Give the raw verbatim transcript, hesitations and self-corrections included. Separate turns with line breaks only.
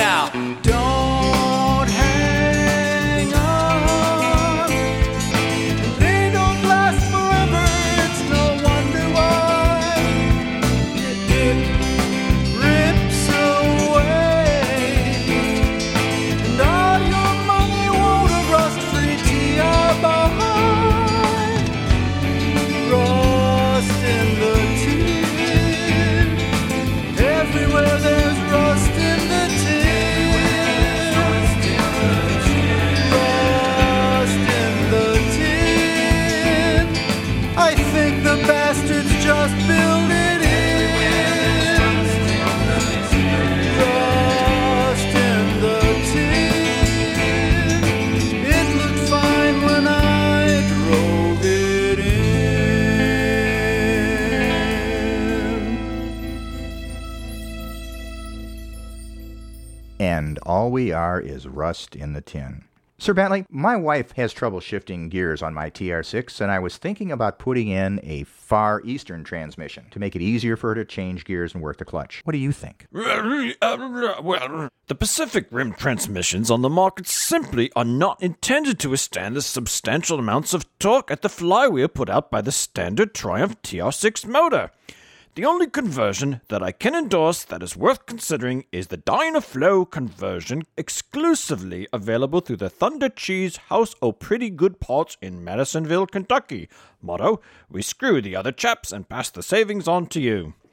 now. Don't hang on. They don't last forever. It's no wonder why it rips away. And all your money won't a rust-free T I behind. Rust in the tin. Everywhere there's rust in the tin. Rust in the tin. I think the bastards just build it in. Rust in the tin. It looked fine when I drove it in.
And all we are is rust in the tin. Sir Bentley, my wife has trouble shifting gears on my T R six, and I was thinking about putting in a Far Eastern transmission to make it easier for her to change gears and work the clutch. What do you think?
Well, the Pacific Rim transmissions on the market simply are not intended to withstand the substantial amounts of torque at the flywheel put out by the standard Triumph T R six motor. The only conversion that I can endorse that is worth considering is the Dynaflow conversion, exclusively available through the Thunder Cheese House o' Pretty Good Parts in Madisonville, Kentucky. Motto, we screw the other chaps and pass the savings on to you.